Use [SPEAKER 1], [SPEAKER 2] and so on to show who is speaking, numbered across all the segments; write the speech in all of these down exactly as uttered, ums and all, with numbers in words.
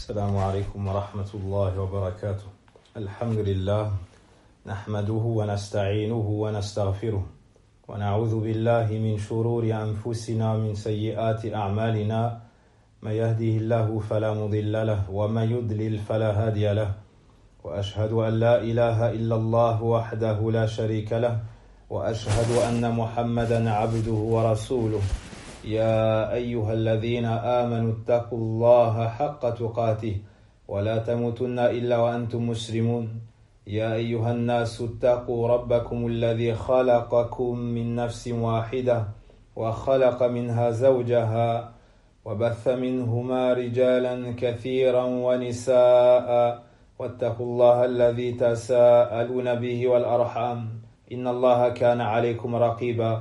[SPEAKER 1] السلام عليكم ورحمة الله وبركاته. الحمد لله نحمده ونستعينه ونستغفره ونعوذ بالله من شرور أنفسنا ومن سيئات أعمالنا. من يهده الله فلا مضل له ومن يضلل فلا هادي له. وأشهد أن لا إله إلا الله وحده لا شريك له وأشهد أن محمدا عبده ورسوله. يا أيها الذين آمنوا اتقوا الله حق تقاته ولا تموتن إلا وأنتم مسلمون. يا أيها الناس اتقوا ربكم الذي خلقكم من نفس واحدة وخلق منها زوجها وبث منهما رجالا كثيرا ونساء واتقوا الله الذي تساءلون به والأرحام إن الله كان عليكم رقيبا.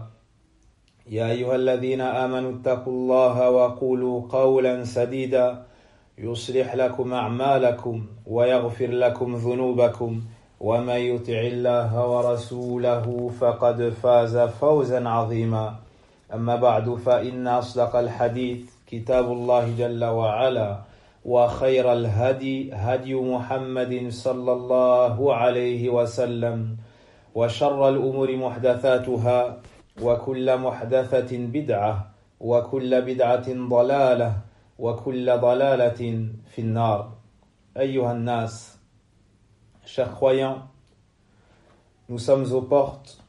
[SPEAKER 1] يا أيها الذين آمنوا اتقوا الله وقولوا قولا سديدا يصلح لكم أعمالكم ويغفر لكم ذنوبكم ومن يطع الله ورسوله فقد فاز فوزا عظيما. أما بعد فإن أصدق الحديث كتاب الله جل وعلا وخير الهدي هدي محمد صلى الله عليه وسلم وشر الأمور محدثاتها وكل محدثة بدعة وكل بدعة ضلالة وكل ضلالة في النار. أيها الناس, chers croyants, nous sommes aux portes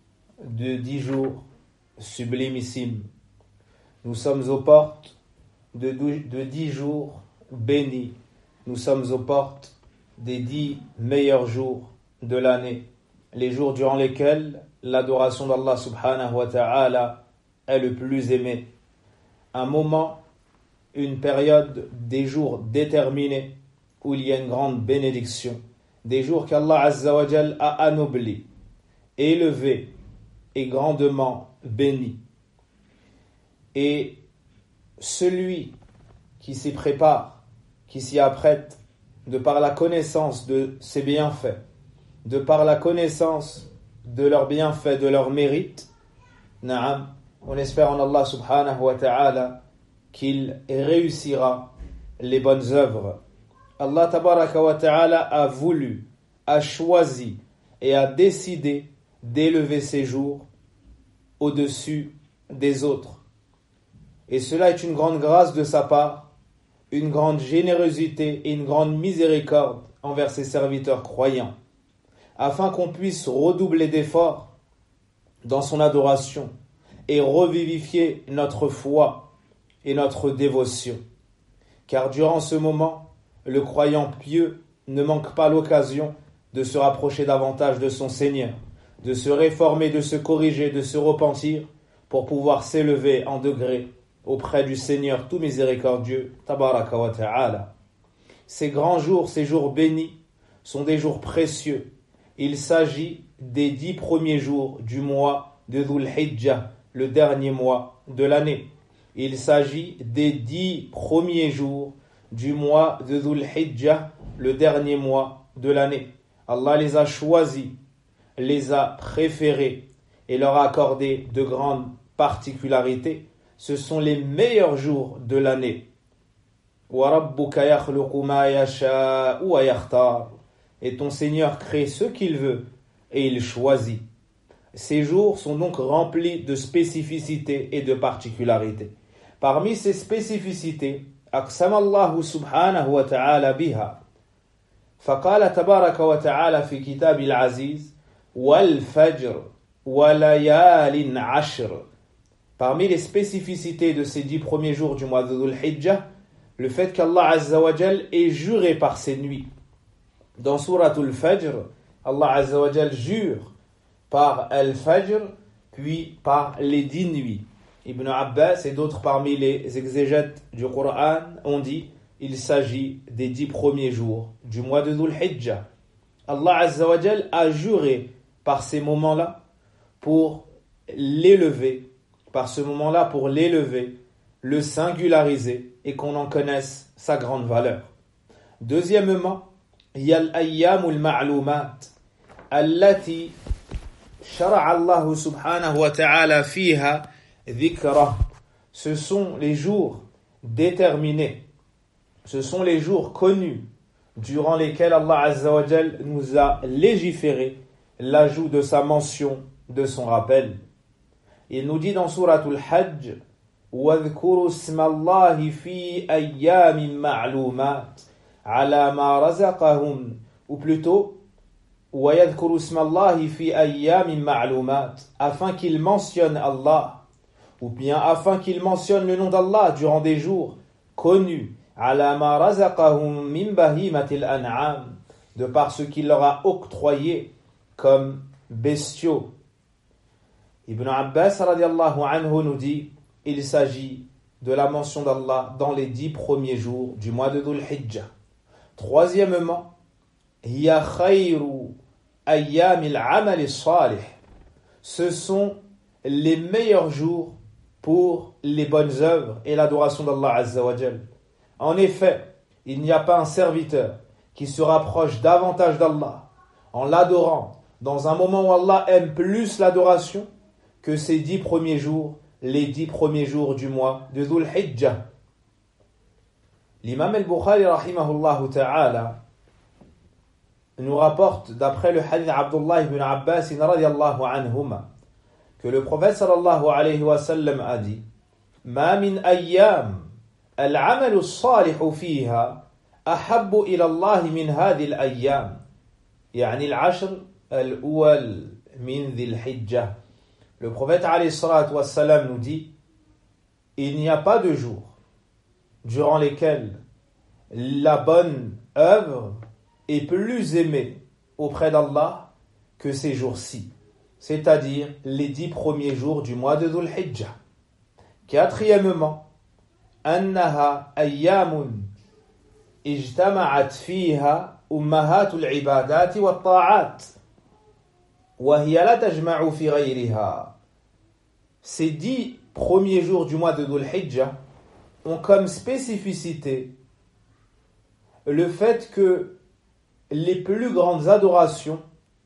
[SPEAKER 1] de dix jours sublimissimes. Nous sommes aux portes de, de dix jours bénis. Nous sommes aux portes des dix meilleurs jours de l'année, les jours durant lesquels l'adoration d'Allah subhanahu wa ta'ala est le plus aimé. Un moment, une période, des jours déterminés où il y a une grande bénédiction. Des jours qu'Allah azza wa jal a anoblis, élevés et grandement bénis. Et celui qui s'y prépare, qui s'y apprête, de par la connaissance de ses bienfaits, de par la connaissance de leurs bienfaits, de leurs mérites, na'am, on espère en Allah subhanahu wa ta'ala qu'il réussira les bonnes œuvres. Allah tabaraka wa ta'ala a voulu, a choisi et a décidé d'élever ses jours au-dessus des autres. Et cela est une grande grâce de sa part, une grande générosité et une grande miséricorde envers ses serviteurs croyants, afin qu'on puisse redoubler d'efforts dans son adoration et revivifier notre foi et notre dévotion. Car durant ce moment, le croyant pieux ne manque pas l'occasion de se rapprocher davantage de son Seigneur, de se réformer, de se corriger, de se repentir pour pouvoir s'élever en degré auprès du Seigneur tout miséricordieux, tabaraka wa ta'ala. Ces grands jours, ces jours bénis, sont des jours précieux. Il s'agit des dix premiers jours du mois de Dhul Hijjah, le dernier mois de l'année. Il s'agit des dix premiers jours du mois de Dhul Hijjah, le dernier mois de l'année. Allah les a choisis, les a préférés et leur a accordé de grandes particularités. Ce sont les meilleurs jours de l'année. Wa rabbuka yakhluqu ma yasha'u wa yakhtar. Et ton Seigneur crée ce qu'il veut et il choisit. Ces jours sont donc remplis de spécificités et de particularités. Parmi ces spécificités, أقسم الله سبحانه وتعالى بها فقال تبارك وتعالى في كتاب العزيز والفجر وليال عشر. Parmi les spécificités de ces dix premiers jours du mois de Dhul Hijjah, le fait qu'Allah Azza wa Jal ait juré par ces nuits. Dans Suratul Fajr, Allah Azza wa Jal jure par Al-Fajr, puis par les dix nuits. Ibn Abbas et d'autres parmi les exégètes du Coran ont dit il s'agit des dix premiers jours du mois de Dhul Hijjah. Allah Azza wa Jal a juré par ces moments-là pour l'élever, par ce moment-là pour l'élever, le singulariser et qu'on en connaisse sa grande valeur. Deuxièmement, il y a l'ayyamul ma'lumat allati shara'a Allah subhanahu wa ta'ala fiha dhikra. Ce sont les jours déterminés ce sont les jours connus durant lesquels Allah Azza wa Jal nous a légiféré l'ajout de sa mention, de son rappel. Il nous dit dans Souratul Hajj وَاذْكُرُوا اسْمَ اللَّهِ فِي أَيَّامٍ مَعْلُومَاتٍ عَلَى مَا رَزَقَهُمْ, ou plutôt وَيَذْكُرُوا اسْمَ اللَّهِ فِي أَيَّامٍ مَعْلُومَاتٍ, afin qu'il mentionne Allah, ou bien afin qu'il mentionne le nom d'Allah durant des jours connus, عَلَى مَا رَزَقَهُمْ مِنْ بَهِيمَةِ الْأَنْعَامِ, de par ce qu'il leur a octroyé comme bestiaux. Ibn Abbas radiallahu anhu nous dit, il s'agit de la mention d'Allah dans les dix premiers jours du mois de Dhul Hijjah. Troisièmement, hiya khayru ayyamil amal salih, ce sont les meilleurs jours pour les bonnes œuvres et l'adoration d'Allah Azza wa Jal. En effet, il n'y a pas un serviteur qui se rapproche davantage d'Allah en l'adorant dans un moment où Allah aime plus l'adoration que ces dix premiers jours, les dix premiers jours du mois de Dhul Hijjah. L'imam al-Bukhari rahimahullah ta'ala nous rapporte d'après le hadith Abdullah ibn Abbas radiyallahu anhuma que le prophète sallallahu alayhi wa sallam a dit ma min ayyam al-amal as-salih fiha ahabbu ila Allah min hadhihi al-ayyam, yani al-ashr al-awwal min dhil hijjah. Le prophète alayhi salatu wa sallam nous dit il n'y a pas de jour durant lesquels la bonne œuvre est plus aimée auprès d'Allah que ces jours-ci, c'est-à-dire les dix premiers jours du mois de Dhul Hijjah. Quatrièmement, annaha ayyamun ijtama'at fiha ummahatul ibadati wat ta'at wa hiya la tajma'u fi ghayriha. Ces dix premiers jours du mois de Dhul Hijjah ont comme spécificité le fait que les plus grandes adorations,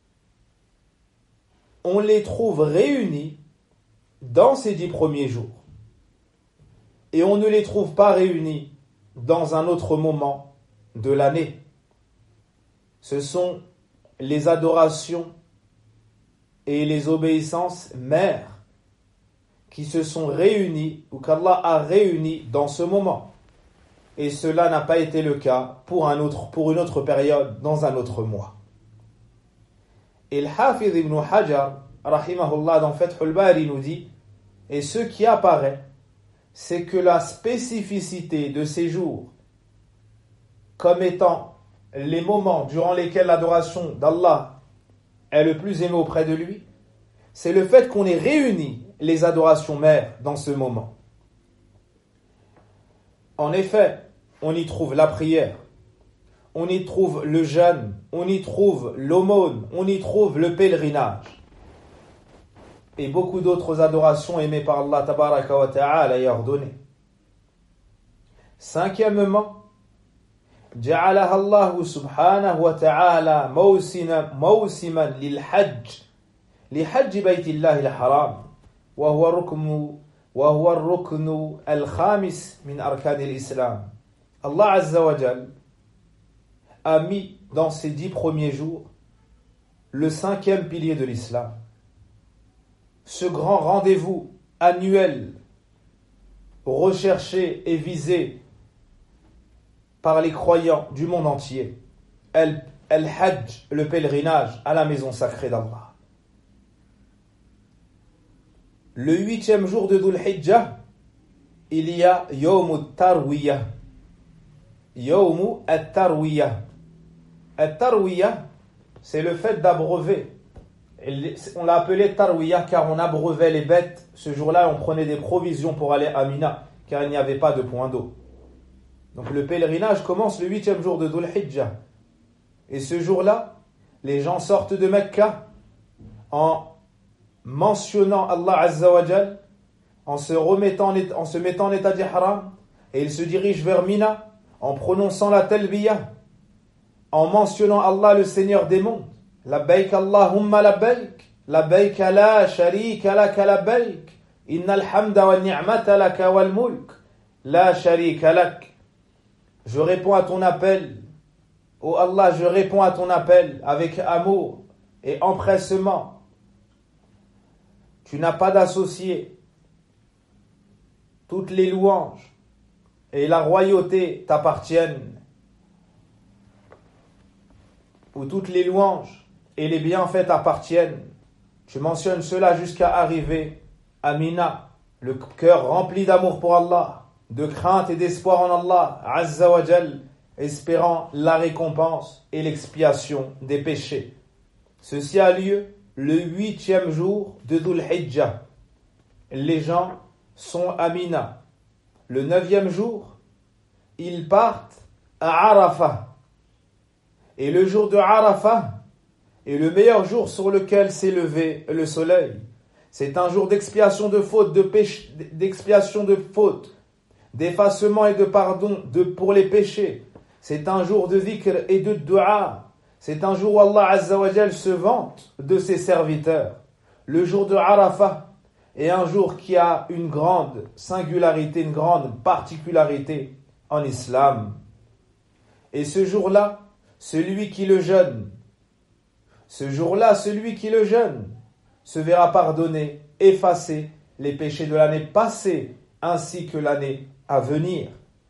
[SPEAKER 1] on les trouve réunies dans ces dix premiers jours. Et on ne les trouve pas réunies dans un autre moment de l'année. Ce sont les adorations et les obéissances mères qui se sont réunies ou qu'Allah a réunies dans ce moment. Et cela n'a pas été le cas pour, un autre, pour une autre période, dans un autre mois. Et le Hafiz ibn Hajar, rahimahullah, dans Fathul Bari nous dit, et ce qui apparaît, c'est que la spécificité de ces jours, comme étant les moments durant lesquels l'adoration d'Allah est le plus aimée auprès de lui, c'est le fait qu'on ait réuni les adorations mères dans ce moment. En effet, on y trouve la prière, on y trouve le jeûne, on y trouve l'aumône, on y trouve le pèlerinage et beaucoup d'autres adorations aimées par Allah tabaraka wa ta'ala et ordonnées. Cinquièmement, جعلها الله سبحانه وتعالى موسما موسما للحج لحج بيت الله الحرام وهو الركن وهو الركن الخامس من أركان الإسلام. Allah Azza wa Jal a mis dans ces dix premiers jours le cinquième pilier de l'islam. Ce grand rendez-vous annuel recherché et visé par les croyants du monde entier, Al-Hajj, le pèlerinage à la maison sacrée d'Allah. Le huitième jour de Dhul Hijjah, il y a Yawm al-Tarwiyah. Yawm al-Tarwiyah. Al-Tarwiyah, c'est le fait d'abreuver. On l'a appelé Tarwiyah car on abreuvait les bêtes. Ce jour-là, on prenait des provisions pour aller à Mina, car il n'y avait pas de point d'eau. Donc le pèlerinage commence le huitième jour de Dhul Hijjah. Et ce jour-là, les gens sortent de Mecca en mentionnant Allah Azza wa Jal, en se remettant, en se mettant en état d'ihram, et ils se dirigent vers Mina en prononçant la talbiyah, en mentionnant Allah le Seigneur des mondes. Labbaik Allahumma labbaik, labbaik la sharika laka labbaik, innal hamda wal ni'mata laka wal mulk, la sharika lak. je réponds à ton appel. Ô Allah, je réponds à ton appel avec amour et empressement. Tu n'as pas d'associé. Toutes les louanges et la royauté t'appartiennent. Où toutes les louanges et les bienfaits t'appartiennent. Tu mentionnes cela jusqu'à arriver à Mina, le cœur rempli d'amour pour Allah, de crainte et d'espoir en Allah, Azza wa Jal, espérant la récompense et l'expiation des péchés. Ceci a lieu le huitième jour de Dhul Hijjah. Les gens sont à Mina. Le neuvième jour, ils partent à Arafah. Et le jour de Arafah est le meilleur jour sur lequel s'est levé le soleil. C'est un jour d'expiation de fautes, de péché, d'expiation de fautes, d'effacement et de pardon de, pour les péchés. C'est un jour de dhikr et de dua. C'est un jour où Allah Azza wa Jal se vante de ses serviteurs. Le jour de Arafah est un jour qui a une grande singularité, une grande particularité en islam. Et ce jour-là, celui qui le jeûne, ce jour-là, celui qui le jeûne, se verra pardonner, effacer les péchés de l'année passée ainsi que l'année à venir.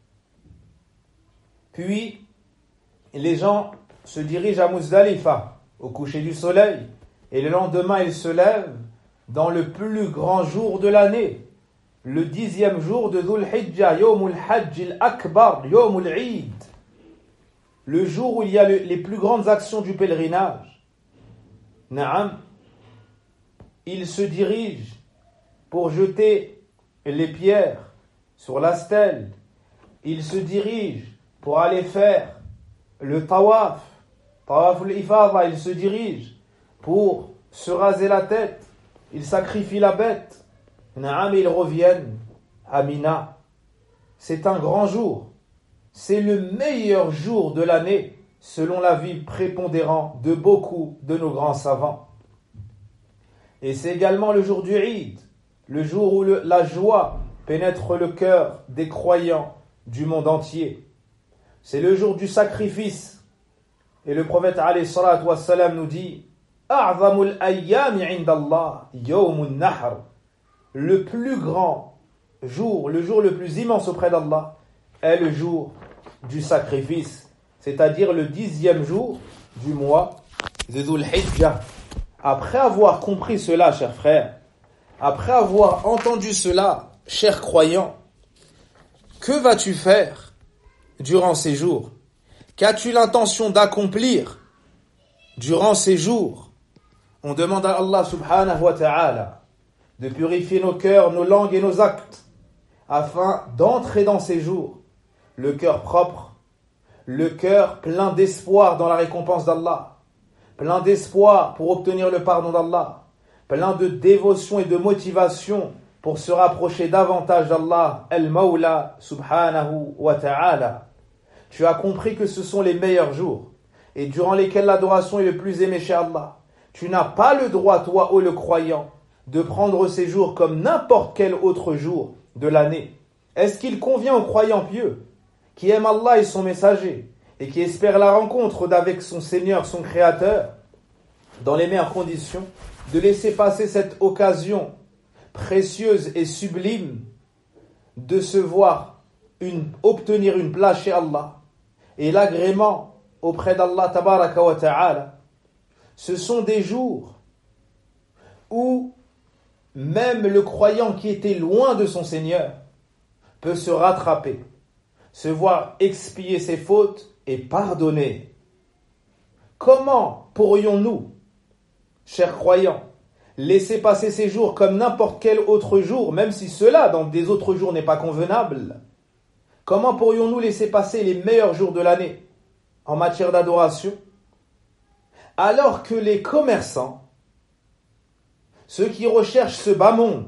[SPEAKER 1] Puis, les gens se dirigent à Muzdalifa, au coucher du soleil, et le lendemain, ils se lèvent dans le plus grand jour de l'année, le dixième jour de Dhul Hijjah, Yawmul Hajj al-Akbar, Yawmul Eid, le jour où il y a le, les plus grandes actions du pèlerinage. Naam, ils se dirigent pour jeter les pierres sur la stèle. Ils se dirigent pour aller faire le tawaf, tawaf al-ifada. Ils se dirigent pour se raser la tête. Ils sacrifient la bête. Naam, et ils reviennent à Mina. C'est un grand jour. C'est le meilleur jour de l'année, selon l'avis prépondérant de beaucoup de nos grands savants. Et c'est également le jour du Eid, le jour où le, la joie pénètre le cœur des croyants du monde entier. C'est le jour du sacrifice. Et le prophète alayhi salatu wassalam nous dit « A'zamul ayyami indallah, yawmun nahr » Le plus grand jour, le jour le plus immense auprès d'Allah est le jour du sacrifice, c'est-à-dire le dixième jour du mois de Dhul Hijjah. Après avoir compris cela, chers frères, après avoir entendu cela, chers croyants, que vas-tu faire durant ces jours? Qu'as-tu l'intention d'accomplir durant ces jours? On demande à Allah subhanahu wa ta'ala de purifier nos cœurs, nos langues et nos actes, afin d'entrer dans ces jours, le cœur propre, le cœur plein d'espoir dans la récompense d'Allah, plein d'espoir pour obtenir le pardon d'Allah, plein de dévotion et de motivation pour se rapprocher davantage d'Allah, Al-Mawla subhanahu wa ta'ala. Tu as compris que ce sont les meilleurs jours, et durant lesquels l'adoration est le plus aimée chez Allah. Tu n'as pas le droit, toi, ô le croyant, de prendre ces jours comme n'importe quel autre jour de l'année. Est-ce qu'il convient aux croyants pieux, qui aiment Allah et son messager, et qui espèrent la rencontre d'avec son Seigneur, son Créateur, dans les meilleures conditions, de laisser passer cette occasion précieuse et sublime de se voir une, obtenir une place chez Allah et l'agrément auprès d'Allah tabaraka wa ta'ala? Ce sont des jours où même le croyant qui était loin de son Seigneur peut se rattraper, se voir expier ses fautes et pardonner. Comment pourrions-nous, chers croyants, laisser passer ces jours comme n'importe quel autre jour, même si cela dans des autres jours n'est pas convenable? Comment pourrions-nous laisser passer les meilleurs jours de l'année en matière d'adoration, alors que les commerçants, ceux qui recherchent ce bas monde,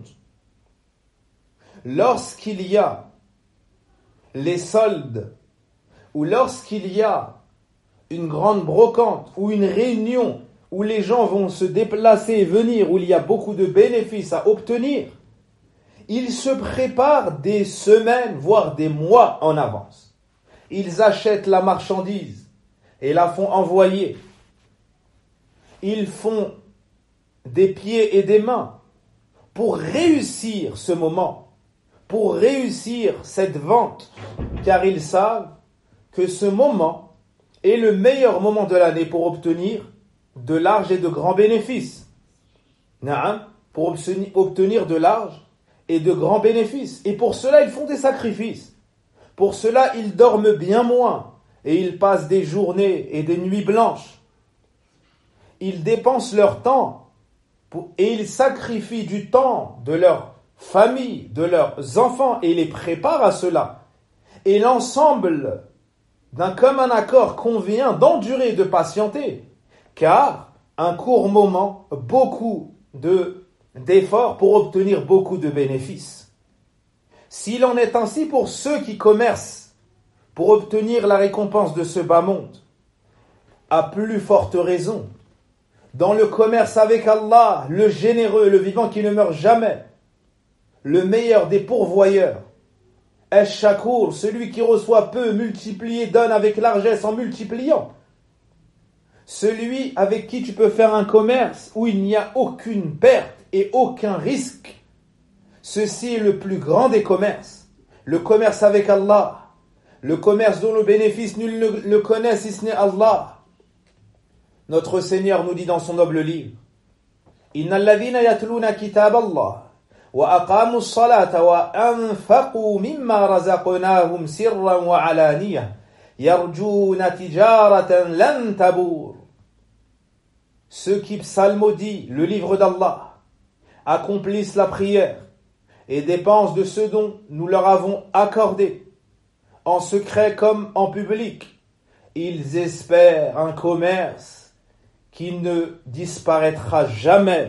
[SPEAKER 1] lorsqu'il y a les soldes, ou lorsqu'il y a une grande brocante, ou une réunion où les gens vont se déplacer et venir, où il y a beaucoup de bénéfices à obtenir, ils se préparent des semaines, voire des mois en avance. ils achètent la marchandise et la font envoyer. Ils font des pieds et des mains pour réussir ce moment, pour réussir cette vente, car ils savent que ce moment est le meilleur moment de l'année pour obtenir de larges et de grands bénéfices. Naam, pour obtenir de larges et de grands bénéfices. Et pour cela, ils font des sacrifices. Pour cela, ils dorment bien moins et ils passent des journées et des nuits blanches. Ils dépensent leur temps pour, et ils sacrifient du temps de leur famille, de leurs enfants et les préparent à cela. Et l'ensemble d'un commun accord convient d'endurer et de patienter, car un court moment, beaucoup de, d'efforts pour obtenir beaucoup de bénéfices. S'il en est ainsi pour ceux qui commercent pour obtenir la récompense de ce bas monde, à plus forte raison, dans le commerce avec Allah, le généreux, le vivant qui ne meurt jamais, le meilleur des pourvoyeurs, Ash-Shakur, celui qui reçoit peu, multiplié, donne avec largesse en multipliant, celui avec qui tu peux faire un commerce où il n'y a aucune perte et aucun risque. Ceci est le plus grand des commerces, le commerce avec Allah, le commerce dont le bénéfice nul ne le connaît si ce n'est Allah. Notre Seigneur nous dit dans son noble livre: Innal ladhina yatluna kitab Allah wa aqamu as-salata wa anfaqu mimma razaqnahum sirran wa alaniyah yarjuna tijaratan lan tabur. Ceux qui psalmodient le livre d'Allah, accomplissent la prière et dépensent de ce dont nous leur avons accordé, en secret comme en public, ils espèrent un commerce qui ne disparaîtra jamais.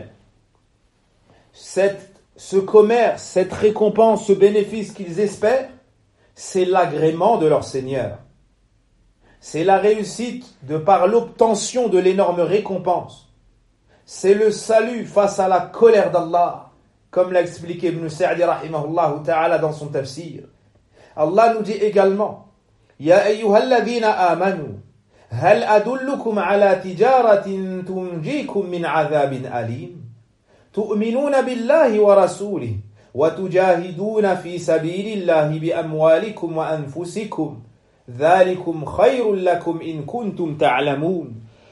[SPEAKER 1] Cette, ce commerce, cette récompense, ce bénéfice qu'ils espèrent, c'est l'agrément de leur Seigneur. C'est la réussite de par l'obtention de l'énorme récompense. C'est le salut face à la colère d'Allah, comme l'a expliqué Ibn Sa'di rahimahullah ta'ala dans son tafsir. Allah nous dit également: Ya ayyuhalladhina amanu hal adullukum ala tijaratin tunjikum min adhabin alim tu'minuna billahi wa rasulihi wa tujahiduna fi sabilillahi bi amwalikum wa anfusikum dhalikum khayrun lakum in kuntum ta'lamun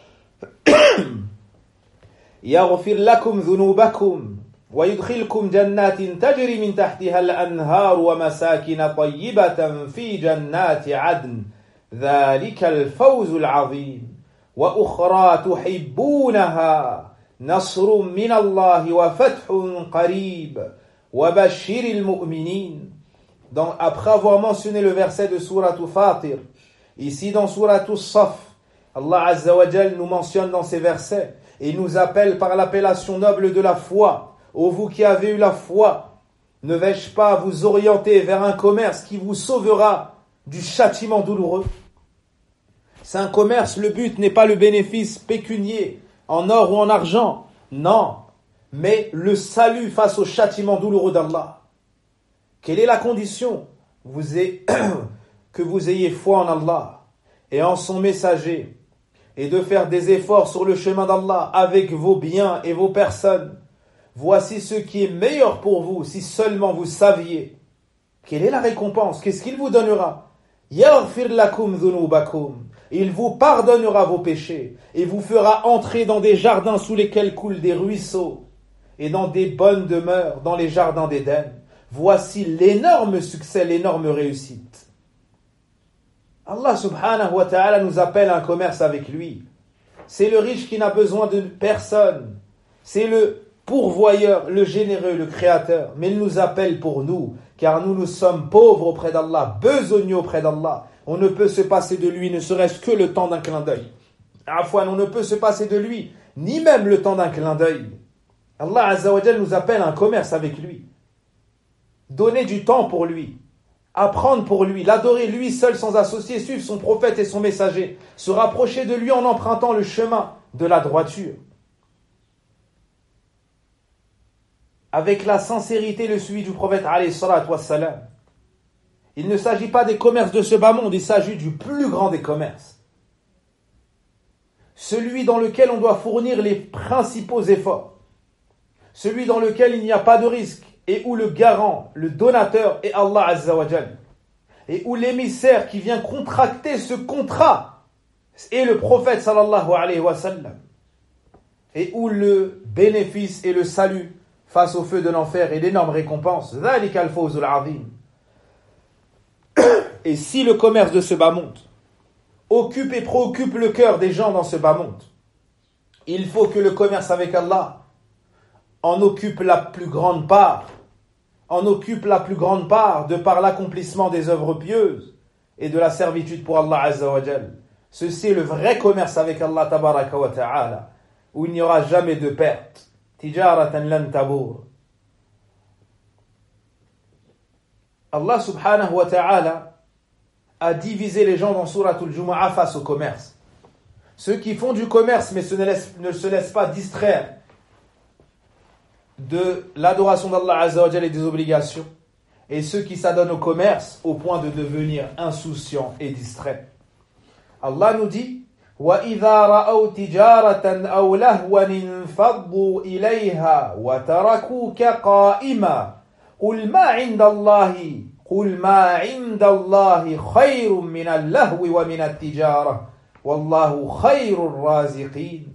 [SPEAKER 1] yaghfir lakum dhunubakum ويدخلكم جنات تجري من تحتها الأنهار ومساكن طيبة في جنات عدن ذلك الفوز العظيم وأخرى تحبونها نصر من الله وفتح قريب وبشر المؤمنين. Donc, après avoir mentionné le verset de Sourate Fatir, ici dans Sourate Saf, Allah Azza wa Jal nous mentionne dans ces versets et nous appelle par l'appellation noble de la foi. Ô vous qui avez eu la foi, ne vais-je pas vous orienter vers un commerce qui vous sauvera du châtiment douloureux? C'est un commerce, le but n'est pas le bénéfice pécunier, en or ou en argent, non, mais le salut face au châtiment douloureux d'Allah. Quelle est la condition? Vous ayez, que vous ayez foi en Allah et en son messager, et de faire des efforts sur le chemin d'Allah avec vos biens et vos personnes. Voici ce qui est meilleur pour vous, si seulement vous saviez. Quelle est la récompense? Qu'est-ce qu'il vous donnera? Yaghfir lakum dhunubakum. Il vous pardonnera vos péchés et vous fera entrer dans des jardins sous lesquels coulent des ruisseaux et dans des bonnes demeures, dans les jardins d'Éden. Voici l'énorme succès, l'énorme réussite. Allah subhanahu wa ta'ala nous appelle à un commerce avec lui. C'est le riche qui n'a besoin de personne. C'est le pourvoyeur, le généreux, le créateur. Mais il nous appelle pour nous, car nous nous sommes pauvres auprès d'Allah, besogneux auprès d'Allah. On ne peut se passer de lui, ne serait-ce que le temps d'un clin d'œil. Afwan, on ne peut se passer de lui, ni même le temps d'un clin d'œil. Allah Azza wa Jal nous appelle à un commerce avec lui. Donner du temps pour lui, apprendre pour lui, l'adorer lui seul sans associer, suivre son prophète et son messager, se rapprocher de lui en empruntant le chemin de la droiture. Avec la sincérité, le suivi du prophète alayhi salatu wassalam. Il ne s'agit pas des commerces de ce bas monde, il s'agit du plus grand des commerces. Celui dans lequel on doit fournir les principaux efforts. Celui dans lequel il n'y a pas de risque et où le garant, le donateur est Allah Azza wa Jal. Et où l'émissaire qui vient contracter ce contrat est le prophète sallallahu alayhi wa sallam. Et où le bénéfice et le salut face au feu de l'enfer et l'énorme récompense. ذَلِكَ الْفَوْزُ الْعَظِيمُ. Et si le commerce de ce bas monde occupe et préoccupe le cœur des gens dans ce bas monde, il faut que le commerce avec Allah en occupe la plus grande part, en occupe la plus grande part de par l'accomplissement des œuvres pieuses et de la servitude pour Allah Azza wa Jal. Ceci est le vrai commerce avec Allah Tabaraka wa Ta'ala, où il n'y aura jamais de perte. Tijaratan lan tabour. Allah subhanahu wa ta'ala a divisé les gens dans Suratul Jumu'ah face au commerce. Ceux qui font du commerce mais se ne, laissent, ne se laissent pas distraire de l'adoration d'Allah Azza wa Jal et des obligations, et ceux qui s'adonnent au commerce au point de devenir insouciants et distraits. Allah nous dit وَإِذَا رَأَوْا تِجَارَةً أَوْ لَهْوًا انفَضُّوا إِلَيْهَا وَتَرَكُوكَ قَائِمًا قُلْ مَا عِندَ اللَّهِ قُلْ مَا عِندَ اللَّهِ خَيْرٌ مِنَ اللَّهْوِ وَمِنَ التِّجَارَةِ وَاللَّهُ خَيْرُ الرَّازِقِينَ.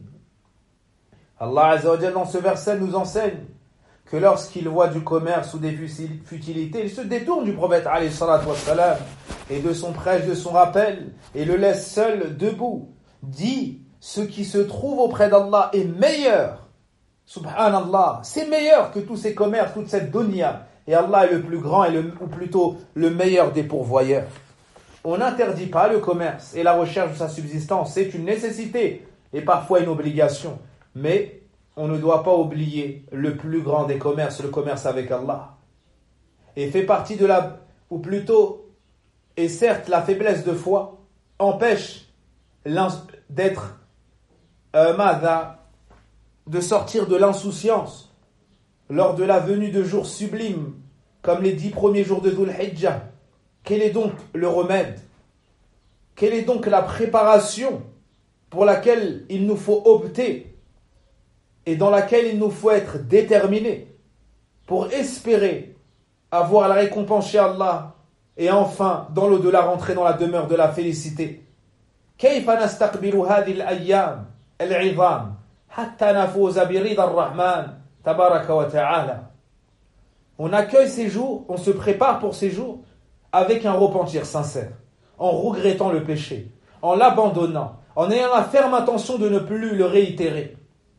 [SPEAKER 1] Allah Azza wa Jalla dans ce verset nous enseigne que lorsqu'il voit du commerce ou des futilités, il se détourne du prophète alayhi salatu wassalam et de son prêche, de son rappel, et le laisse seul debout. Dit, ce qui se trouve auprès d'Allah est meilleur. Subhanallah, c'est meilleur que tous ces commerces, toute cette dunya. Et Allah est le plus grand, et le, ou plutôt le meilleur des pourvoyeurs. On n'interdit pas le commerce et la recherche de sa subsistance. C'est une nécessité et parfois une obligation. Mais on ne doit pas oublier le plus grand des commerces, le commerce avec Allah. Et fait partie de la, ou plutôt, et certes la faiblesse de foi empêche d'être euh, mada, de sortir de l'insouciance lors de la venue de jours sublimes comme les dix premiers jours de Dhul Hijjah. Quel est donc le remède? Quelle est donc la préparation pour laquelle il nous faut opter et dans laquelle il nous faut être déterminés pour espérer avoir la récompense chez Allah et enfin dans l'au-delà rentrer dans la demeure de la félicité? كيف نستقبل هذه الأيام العظام حتى نفوز برضا الرحمن تبارك وتعالى. On accueille ces jours, on se prépare pour ces jours avec un repentir sincère, en regrettant le péché, en l'abandonnant, en ayant la ferme intention de ne plus le réitérer,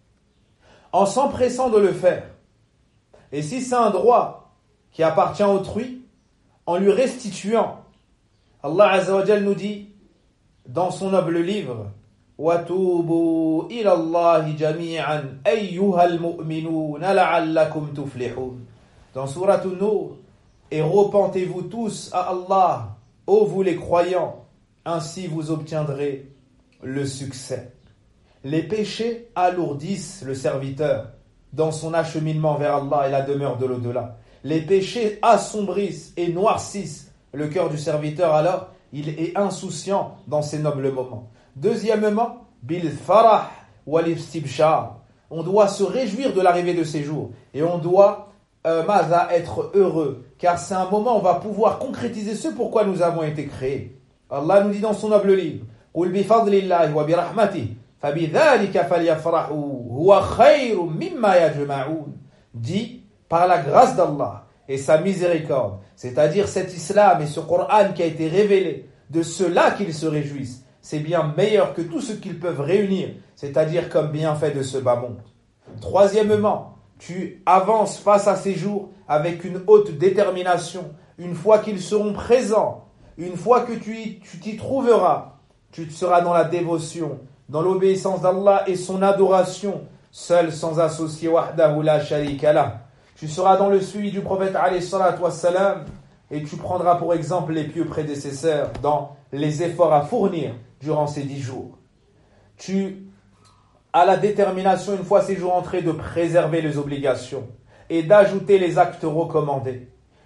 [SPEAKER 1] en s'empressant de le faire. Et si c'est un droit qui appartient à autrui, en lui restituant. Allah Azza wa Jal nous dit dans son noble livre وَتُوبُوا إِلَى اللَّهِ جَمِيعًا أَيُّهَا الْمُؤْمِنُونَ لَعَلَّكُمْ تُفْلِحُونَ. Dans Surat An-Nur, et repentez-vous tous à Allah, ô vous les croyants, ainsi vous obtiendrez le succès. Les péchés alourdissent le serviteur dans son acheminement vers Allah et la demeure de l'au-delà. Les péchés assombrissent et noircissent le cœur du serviteur, alors il est insouciant dans ces nobles moments. Deuxièmement, bil farah wal istibshar. On doit se réjouir de l'arrivée de ces jours et on doit euh, maza, être heureux, car c'est un moment où on va pouvoir concrétiser ce pourquoi nous avons été créés. Allah nous dit dans son noble livre قُلْ بِفَضْلِ اللَّهِ وَبِرَحْمَتِهِ فَبِذَلِكَ فَلْيَفْرَحُوا هُوَ خَيْرٌ مِمَّا يَجْمَعُونَ. Dit par la grâce d'Allah et sa miséricorde, c'est-à-dire cet islam et ce Coran qui a été révélé, de cela qu'ils se réjouissent, c'est bien meilleur que tout ce qu'ils peuvent réunir, c'est-à-dire comme bienfait de ce bas monde. Troisièmement, tu avances face à ces jours avec une haute détermination. Une fois qu'ils seront présents, une fois que tu tu t'y trouveras, tu seras dans la dévotion, dans l'obéissance d'Allah et son adoration, seul sans associé, wahdahu la sharika lah. Tu seras dans le suivi du prophète alayhi salatu wassalam et tu prendras pour exemple les pieux prédécesseurs dans les efforts à fournir durant ces dix jours. Tu as la détermination, une fois ces jours entrés, de préserver les obligations et d'ajouter les actes recommandés.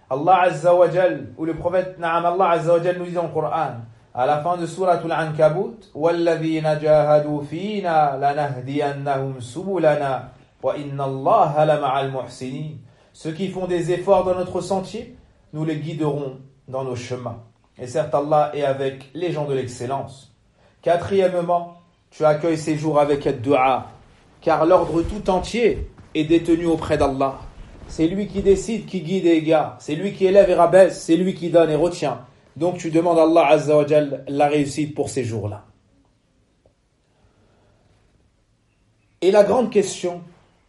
[SPEAKER 1] Allah Azza wa Jal, ou le prophète, Naam, Allah Azza wa Jal nous dit dans le Coran, à la fin de Surat Al-Ankabut, وَالَّذِينَ جَاهَدُوا فِينَا لَنَهْدِيَنَّهُمْ سُبُلَنَا وَإِنَّ اللَّهَ لَمَعَ الْمُحْسِنِينَ. Ceux qui font des efforts dans notre sentier, nous les guiderons dans nos chemins. Et certes, Allah est avec les gens de l'excellence. Quatrièmement, tu accueilles ces jours avec dua, car l'ordre tout entier est détenu auprès d'Allah. C'est lui qui décide, qui guide et égare. C'est lui qui élève et rabaisse. C'est lui qui donne et retient. Donc tu demandes à Allah Azza wa Jal la réussite pour ces jours-là. Et la grande question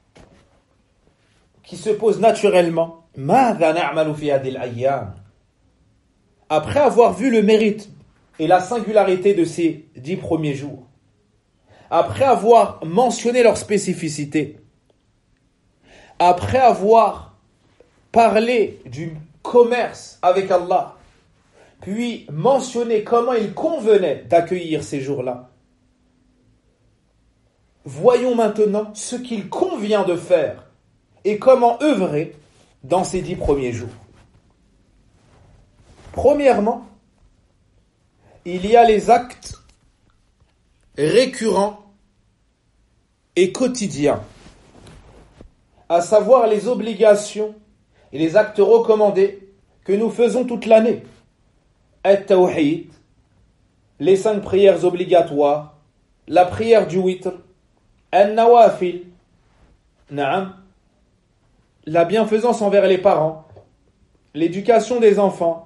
[SPEAKER 1] qui se pose naturellement, ماذا نعمل في هذه الأيام? Après avoir vu le mérite et la singularité de ces dix premiers jours, après avoir mentionné leur spécificité, après avoir parlé du commerce avec Allah, puis mentionné comment il convenait d'accueillir ces jours-là, voyons maintenant ce qu'il convient de faire et comment œuvrer dans ces dix premiers jours. Premièrement, il y a les actes récurrents et quotidiens, à savoir les obligations et les actes recommandés que nous faisons toute l'année. At-Tawhid, les cinq prières obligatoires, la prière du witr, An-Nawafil, Naam, la bienfaisance envers les parents, l'éducation des enfants,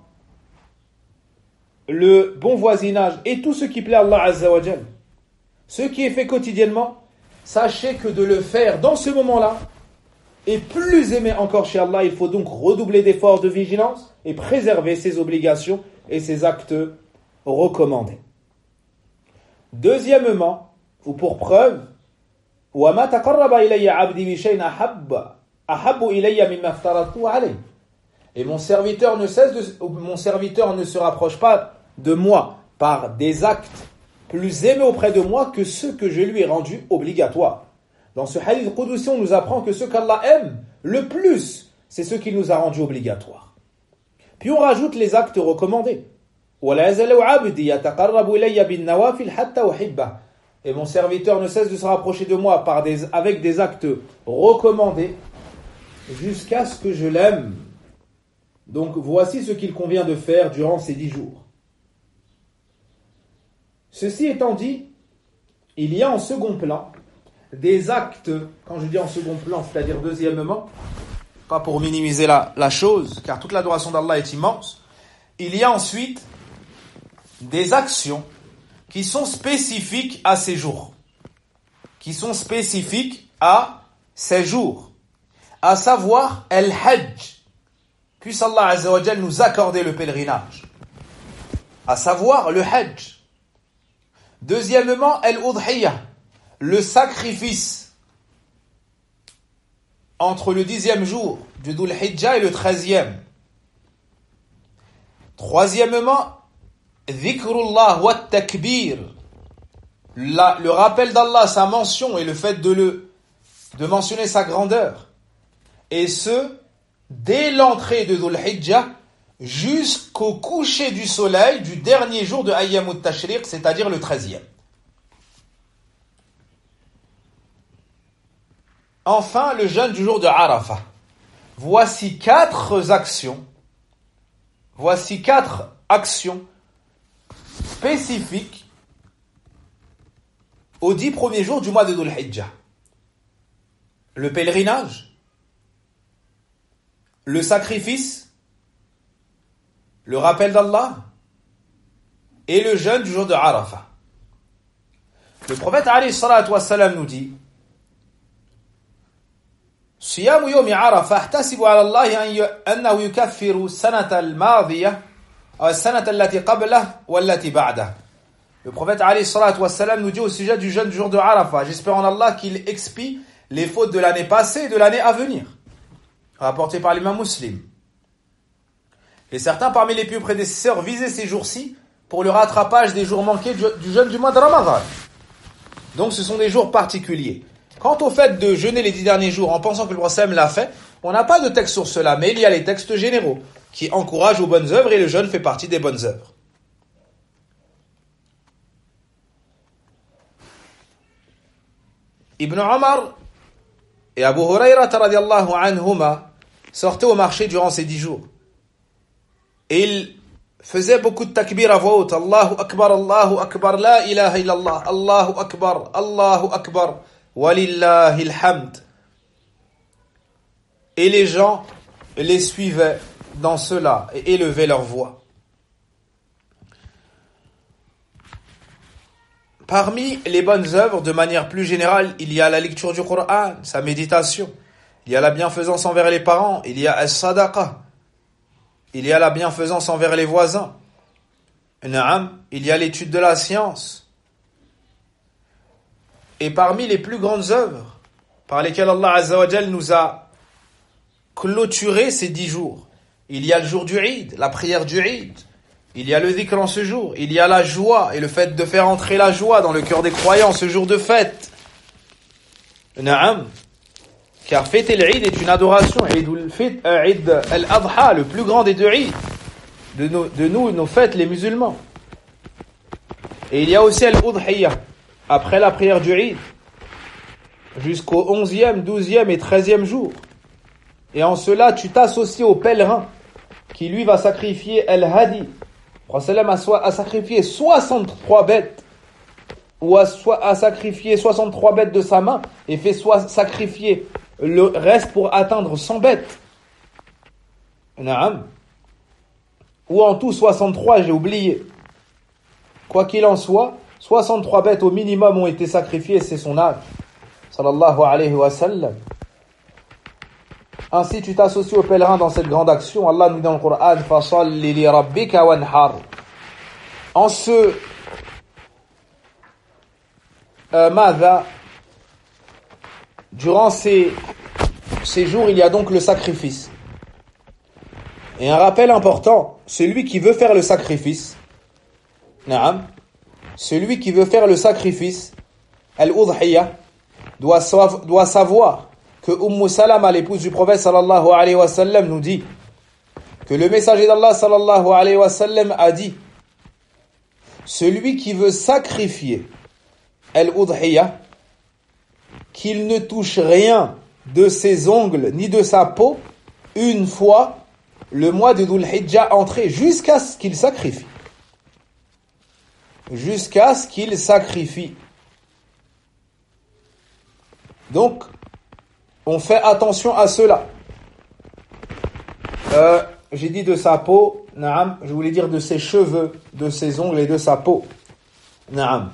[SPEAKER 1] le bon voisinage et tout ce qui plaît à Allah Azza wa Jal. Ce qui est fait quotidiennement, sachez que de le faire dans ce moment-là est plus aimé encore chez Allah. Il faut donc redoubler d'efforts de vigilance et préserver ses obligations et ses actes recommandés. Deuxièmement, ou pour preuve, وَمَا تَقَرَّبَ إِلَيَّ عَبْدِي بِشَيْءٍ أَحَبَّ أَحَبُّ إِلَيَّ مِمَّا افْتَرَضْتُ عَلَيْهِ. Et mon serviteur ne cesse de, mon serviteur ne se rapproche pas de moi par des actes plus aimés auprès de moi que ceux que je lui ai rendus obligatoires. Dans ce hadith Qudsi, on nous apprend que ce qu'Allah aime le plus, c'est ce qu'il nous a rendus obligatoires. Puis on rajoute les actes recommandés. Et mon serviteur ne cesse de se rapprocher de moi par des, avec des actes recommandés jusqu'à ce que je l'aime. Donc voici ce qu'il convient de faire durant ces dix jours. Ceci étant dit, il y a en second plan des actes, quand je dis en second plan, c'est-à-dire deuxièmement, pas pour minimiser la, la chose, car toute l'adoration d'Allah est immense, il y a ensuite des actions qui sont spécifiques à ces jours, qui sont spécifiques à ces jours, à savoir el-hajj, puisse Allah Azza wa Jal nous accorder le pèlerinage, à savoir le hajj. Deuxièmement, el-udhiyah, le sacrifice entre le dixième jour du Dhul Hijjah et le treizième. Troisièmement, dhikrullah wa takbir, la, le rappel d'Allah, sa mention et le fait de le de mentionner sa grandeur, et ce dès l'entrée de Dhul Hijjah jusqu'au coucher du soleil du dernier jour de Ayyamut Tashriq, c'est-à-dire le treizième. Enfin, le jeûne du jour de Arafah. Voici quatre actions, voici quatre actions spécifiques aux dix premiers jours du mois de Dhul Hijjah. Le pèlerinage, le sacrifice, le rappel d'Allah et le jeûne du jour de Arafah. Le prophète alayhi salatu wassalam nous dit: صيام يوم عرفة احتسب على الله أنه يكفر السنة الماضية أو السنة التي قبله والتي بعده. Le prophète alayhi salatu wassalam nous dit au sujet du jeûne du jour de Arafah: j'espère en Allah qu'il expie les fautes de l'année passée et de l'année à venir. Rapporté par l'imam Muslim. Et certains parmi les pieux prédécesseurs visaient ces jours-ci pour le rattrapage des jours manqués du jeûne du mois de Ramadan. Donc ce sont des jours particuliers. Quant au fait de jeûner les dix derniers jours en pensant que le prophète l'a fait, on n'a pas de texte sur cela, mais il y a les textes généraux. qui encourage aux bonnes œuvres, et le jeûne fait partie des bonnes œuvres. Ibn Omar et Abu Huraira radiyallahu anhuma sortaient au marché durant ces dix jours. Et ils faisaient beaucoup de takbir à voix haute. Allahu Akbar, Allahu Akbar, la ilaha illallah, Allahu Akbar, Allahu Akbar, walillahil hamd. Et les gens les suivaient dans cela et élevaient leur voix. Parmi les bonnes œuvres, de manière plus générale, il y a la lecture du Coran, sa méditation. Il y a la bienfaisance envers les parents. Il y a as-sadaqa. Il y a la bienfaisance envers les voisins. Naam. Il y a l'étude de la science. Et parmi les plus grandes œuvres par lesquelles Allah Azza wa Jal nous a clôturé ces dix jours, il y a le jour du Eid, la prière du Eid. Il y a le dhikr en ce jour, il y a la joie et le fait de faire entrer la joie dans le cœur des croyants ce jour de fête. Naam. Car fêter l'Eid est une adoration. Eid al-Adha, le plus grand des deux Eid, de nous, de nous, nos fêtes, les musulmans. Et il y a aussi al-Udhiyah, après la prière du Eid, jusqu'au onzième, douzième et treizième jour. Et en cela, tu t'associes au pèlerin qui lui va sacrifier al-Hadi. Le prophète a sacrifié soixante-trois bêtes, ou a, a sacrifié soixante-trois bêtes de sa main, et fait soit sacrifier le reste pour atteindre cent bêtes. Naam. Ou en tout soixante-trois, j'ai oublié. Quoi qu'il en soit, soixante-trois bêtes au minimum ont été sacrifiées, c'est son âge. Sallallahu alayhi wa sallam. Ainsi, tu t'associes au pèlerin dans cette grande action. Allah nous dit dans le Coran, fasalli li rabbika wanhar. En ce euh, madha, durant ces, ces jours, il y a donc le sacrifice. Et un rappel important, celui qui veut faire le sacrifice, naam, celui qui veut faire le sacrifice, al-udhiyah, doit, doit savoir que Umm Salama, l'épouse du prophète sallallahu alayhi wa sallam, nous dit que le messager d'Allah sallallahu alayhi wa sallam a dit: celui qui veut sacrifier al-udhiyah, qu'il ne touche rien de ses ongles ni de sa peau une fois le mois de Dhul Hijjah entré, jusqu'à ce qu'il sacrifie. Jusqu'à ce qu'il sacrifie. Donc, on fait attention à cela. Euh, j'ai dit de sa peau, naam, je voulais dire de ses cheveux, de ses ongles et de sa peau. Naam.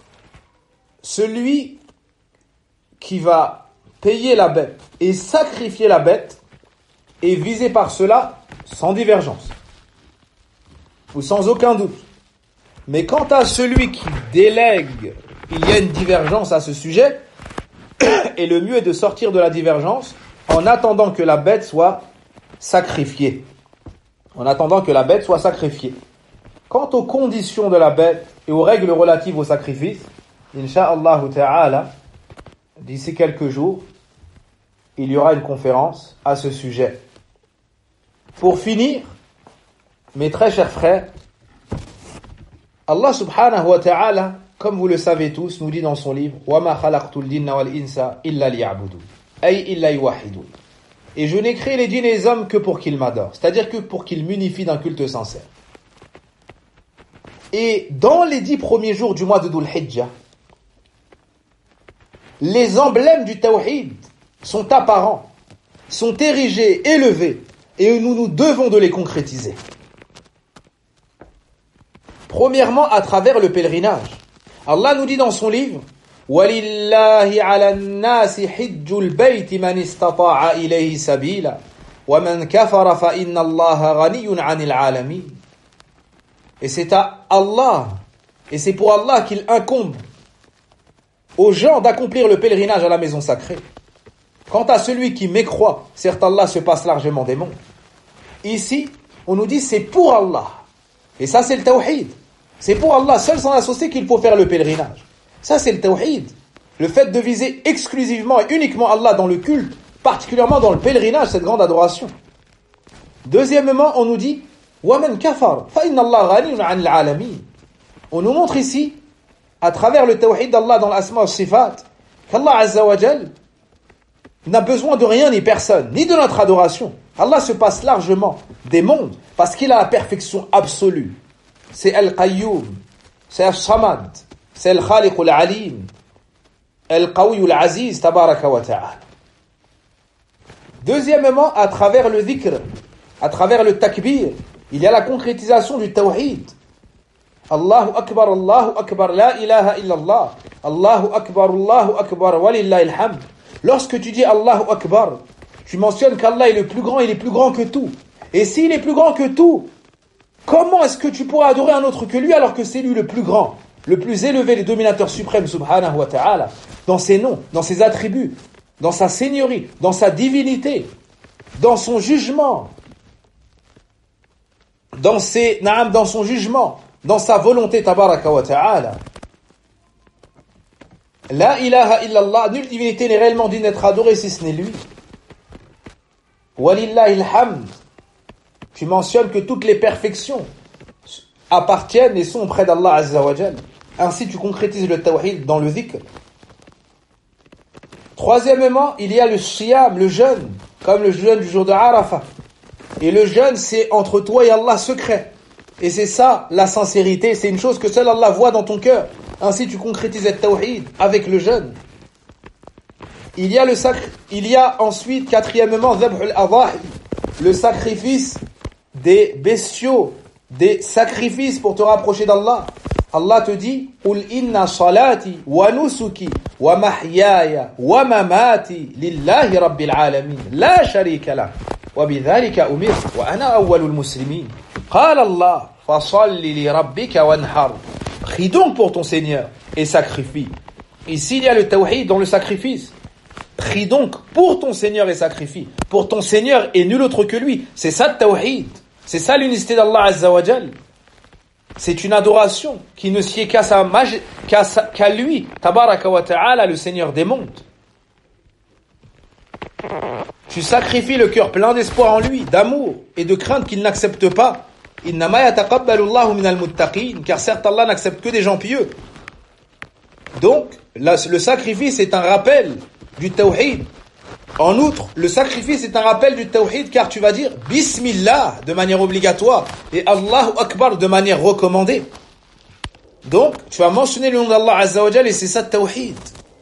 [SPEAKER 1] Celui qui va payer la bête et sacrifier la bête est visé par cela sans divergence, ou sans aucun doute. Mais quant à celui qui délègue, il y a une divergence à ce sujet, et le mieux est de sortir de la divergence en attendant que la bête soit sacrifiée. En attendant que la bête soit sacrifiée. Quant aux conditions de la bête et aux règles relatives au sacrifice, Inch'Allah ta'ala, d'ici quelques jours, il y aura une conférence à ce sujet. Pour finir, mes très chers frères, Allah subhanahu wa ta'ala, comme vous le savez tous, nous dit dans son livre: وَمَا خَلَقْتُ الْجِنَّ وَالْإِنسَ إِلَّا لِيَعْبُدُونَ أي إِلَّا يُوَحِّدُونَ. Et je n'ai créé les djinns et les hommes que pour qu'ils m'adorent, c'est-à-dire que pour qu'ils m'unifient d'un culte sincère. Et dans les dix premiers jours du mois de Dhul Hijjah, les emblèmes du tawhid sont apparents, sont érigés, élevés, et nous nous devons de les concrétiser. Premièrement, à travers le pèlerinage. Allah nous dit dans son livre: وَلِلَّهِ عَلَى النَّاسِ حِجُّ الْبَيْتِ مَنِ اسْتَطَاعَ إِلَيْهِ سَبِيلًا وَمَنْ كَفَرَ فَإِنَّ اللَّهَ غَنِيٌّ عَنِ الْعَالَمِينَ. Et c'est à Allah, et c'est pour Allah qu'il incombe aux gens d'accomplir le pèlerinage à la maison sacrée. Quant à celui qui mécroit, certes Allah se passe largement des mondes. Ici, on nous dit c'est pour Allah. Et ça c'est le tawhid. C'est pour Allah, seul sans associer, qu'il faut faire le pèlerinage. Ça c'est le tawhid. Le fait de viser exclusivement et uniquement Allah dans le culte, particulièrement dans le pèlerinage, cette grande adoration. Deuxièmement, on nous dit وَمَنْ كَفَرْ فَإِنَّ اللَّهَ غَنِيٌّ عَنِ الْعَالَمِينَ. On nous montre ici, à travers le tawhid d'Allah dans l'asma wa sifat, qu'Allah Azza wa Jal n'a besoin de rien ni personne, ni de notre adoration. Allah se passe largement des mondes parce qu'il a la perfection absolue. C'est Al-Qayyum, c'est Al-Samad, c'est Al-Khaliq Al-Alim, Al-Qawi Al-Aziz, tabaraka wa ta'ala. Deuxièmement, à travers le dhikr, à travers le takbir, il y a la concrétisation du tawhid. Allahu Akbar, Allahu Akbar, la ilaha illallah, Allahu Akbar, Allahu Akbar, walillahi alhamd. Lorsque tu dis Allahu Akbar, tu mentionnes qu'Allah est le plus grand, il est plus grand que tout. Et s'il est plus grand que tout, comment est-ce que tu pourras adorer un autre que lui alors que c'est lui le plus grand, le plus élevé des dominateurs suprêmes, subhanahu wa ta'ala, dans ses noms, dans ses attributs, dans sa seigneurie, dans sa divinité, dans son jugement, dans ses, naam, dans son jugement, dans sa volonté, tabaraka wa ta'ala. La ilaha illallah, nulle divinité n'est réellement digne d'être adorée si ce n'est lui. Walillahi alhamd. Tu mentionnes que toutes les perfections appartiennent et sont auprès d'Allah Azza wa Jal. Ainsi tu concrétises le tawhid dans le dhikr. Troisièmement, il y a le siyam, le jeûne, comme le jeûne du jour de Arafah. Et le jeûne, c'est entre toi et Allah secret. Et c'est ça, la sincérité, c'est une chose que seul Allah voit dans ton cœur. Ainsi tu concrétises le tawhid avec le jeûne. Il y a le sacre, il y a ensuite, quatrièmement, dhabh al-adahi, le sacrifice des bestiaux, des sacrifices pour te rapprocher d'Allah. Allah te dit Qul inna salati wa nusuki wa mahyaya wa mamati lillahi rabbil alamin la sharika lah wa bidhalika umirtu wa ana awwalul muslimin. Qala Allah fasalli li rabbika wanhar. Prie donc pour ton Seigneur et sacrifie. Ici il y a le tawhid dans le sacrifice. Prie donc pour ton Seigneur et sacrifie. Pour ton Seigneur et nul autre que lui. C'est ça le tawhid. C'est ça l'unicité d'Allah Azza wa Jal. C'est une adoration qui ne sied qu'à sa maj- qu'à, sa, qu'à lui, tabaraka wa ta'ala, le Seigneur des mondes. Tu sacrifies le cœur plein d'espoir en lui, d'amour et de crainte qu'il n'accepte pas. Innama yataqabbalu Allahu minal muttaqin, car certes Allah n'accepte que des gens pieux. Donc, la, le sacrifice est un rappel du tawhid. En outre, le sacrifice est un rappel du tawhid car tu vas dire Bismillah de manière obligatoire et Allahu Akbar de manière recommandée. Donc, tu vas mentionner le nom d'Allah Azza wa Jal et c'est ça le tawhid.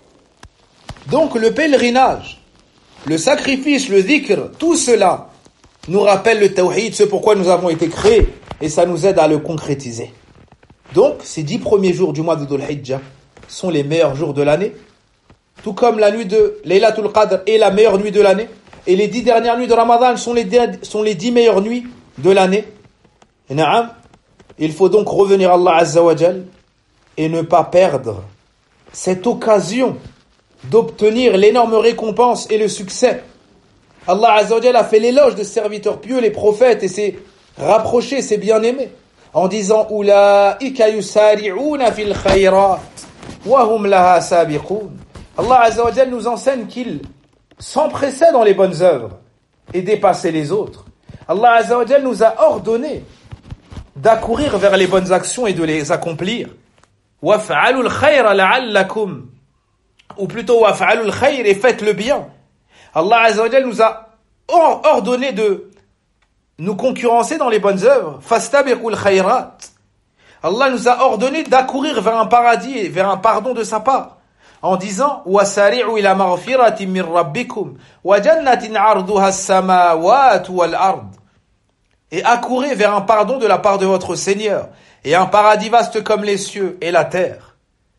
[SPEAKER 1] Donc, le pèlerinage, le sacrifice, le dhikr, tout cela nous rappelle le tawhid, ce pourquoi nous avons été créés et ça nous aide à le concrétiser. Donc, ces dix premiers jours du mois de Dhul Hijjah sont les meilleurs jours de l'année. Tout comme la nuit de Laylatul Qadr est la meilleure nuit de l'année. Et les dix dernières nuits de Ramadan sont les, sont les dix meilleures nuits de l'année. Et na'am, il faut donc revenir à Allah Azza wa Jal et ne pas perdre cette occasion d'obtenir l'énorme récompense et le succès. Allah Azza wa Jal a fait l'éloge de serviteurs pieux, les prophètes, et s'est rapproché, ses bien-aimés, en disant « Ulaika yusari'una fil khayrat, wa hum laha sabiqun » Allah Azza wa Jal nous enseigne qu'il s'empressait dans les bonnes œuvres et dépassait les autres. Allah Azza wa Jal nous a ordonné d'accourir vers les bonnes actions et de les accomplir. Waf'alul khayra la'allakum, ou plutôt waf'alul khayr, et faites le bien. Allah Azza wa Jal nous a ordonné de nous concurrencer dans les bonnes œuvres. Fastabiqul khayrat. Allah nous a ordonné d'accourir vers un paradis et vers un pardon de sa part. En disant wasari'u ila maghfiratin min rabbikum wa jannatin 'arduha as-samawati wal ard, et accourez vers un pardon de la part de votre Seigneur et un paradis vaste comme les cieux et la terre.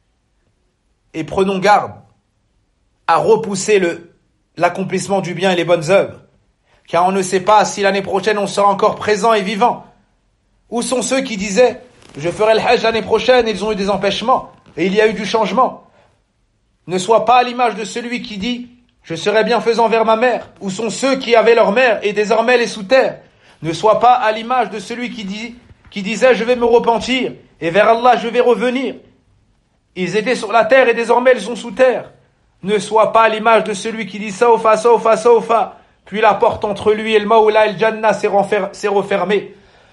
[SPEAKER 1] Et prenons garde à repousser le l'accomplissement du bien et les bonnes œuvres, car on ne sait pas si l'année prochaine on sera encore présent et vivant. Où sont ceux qui disaient je ferai le Hajj l'année prochaine, et ils ont eu des empêchements et il y a eu du changement? Ne sois pas à l'image de celui qui dit « Je serai bienfaisant vers ma mère » où sont ceux qui avaient leur mère et désormais elle est sous terre. Ne sois pas à l'image de celui qui, dit, qui disait « Je vais me repentir et vers Allah je vais revenir ». Ils étaient sur la terre et désormais ils sont sous terre. Ne sois pas à l'image de celui qui dit « Sawfa, sawfa, sawfa » puis la porte entre lui et le Mawla et le Jannah s'est, renfer- s'est refermée.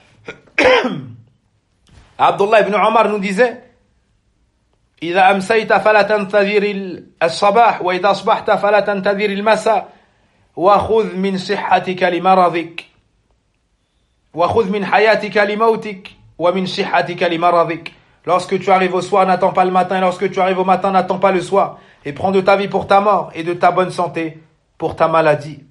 [SPEAKER 1] Abdullah ibn Omar nous disait إذا أمسيت فلا تنتظر الصباح وإذا أصبحت فلا تنتظر المساء وخذ من صحتك لمرضك وخذ من حياتك لموتك ومن صحتك لمرضك. Lorsque tu arrives au soir, n'attends pas le matin, et lorsque tu arrives au matin, n'attends pas le soir, et prends de ta vie pour ta mort et de ta bonne santé pour ta maladie.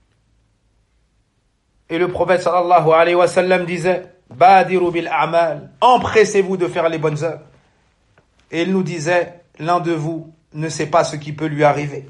[SPEAKER 1] Et le prophète sallallahu alayhi wa sallam disait Badiru bil a'mal, empressez-vous de faire les bonnes œuvres. Et il nous disait, l'un de vous ne sait pas ce qui peut lui arriver.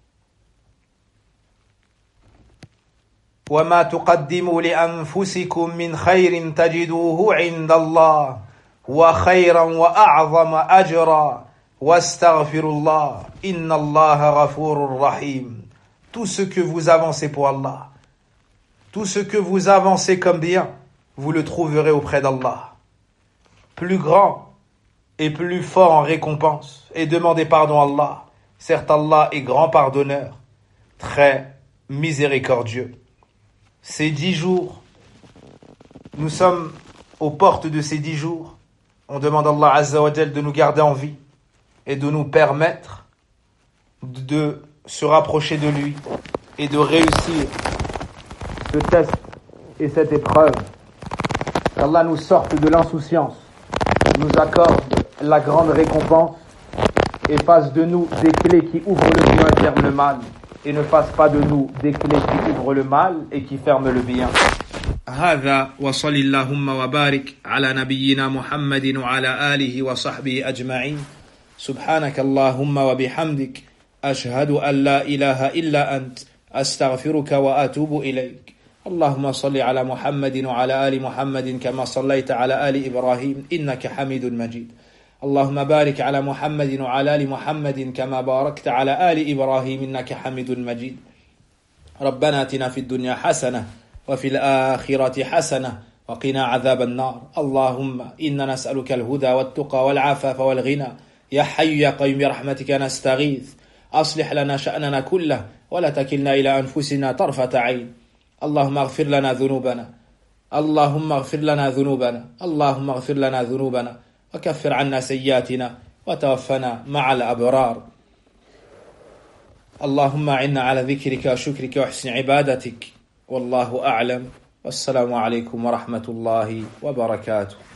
[SPEAKER 1] وَمَا تُقَدِّمُوا لِأَنفُسِكُم مِّنْ خَيْرٍ تَجِدُوهُ عِندَ اللَّهِ وَخَيْرًا وَأَعْظَمَ أَجْرًا وَاسْتَغْفِرُوا اللَّهَ إِنَّ اللَّهَ غَفُورٌ رَحِيمٌ. Tout ce que vous avancez pour Allah, tout ce que vous avancez comme bien, vous le trouverez auprès d'Allah. Plus grand et plus fort en récompense, et demandez pardon à Allah. Certes, Allah est grand pardonneur, très miséricordieux. Ces dix jours, nous sommes aux portes de ces dix jours. On demande à Allah Azza wa Jal de nous garder en vie et de nous permettre de se rapprocher de lui et de réussir ce test et cette épreuve. Qu'Allah nous sorte de l'insouciance, nous accorde la grande récompense et fasse de nous des clés qui ouvrent le bien et ferment le mal, et ne fasse pas de nous des clés qui ouvrent le mal et qui ferment le bien. هذا وصل اللهم وبارك على نبينا محمد وعلى آله وصحبه أجمعين سبحانك اللهم وبحمدك أشهد أن لا إله إلا أنت أستغفرك وأتوب إليك. اللهم صل على محمد وعلى آل محمد كما صليت على آل إبراهيم إنك حميد مجيد. اللهم بارك على محمد وعلى آل محمد كما باركت على آل إبراهيم إنك حميد مجيد. ربنا آتنا في الدنيا حسنة وفي الآخرة حسنة وقنا عذاب النار. اللهم إنا نسألك الهدى والتقى والعفاف والغنى يا حي يا قيوم برحمتك نستغيث أصلح لنا شأننا كله ولا تكلنا إلى أنفسنا طرفة عين. اللهم اغفر لنا ذنوبنا اللهم اغفر لنا ذنوبنا اللهم اغفر لنا ذنوبنا وكفر عنا سيئاتنا وتوفنا مع الأبرار. اللهم أعنا على ذكرك وشكرك وحسن عبادتك. والله أعلم والسلام عليكم ورحمة الله وبركاته.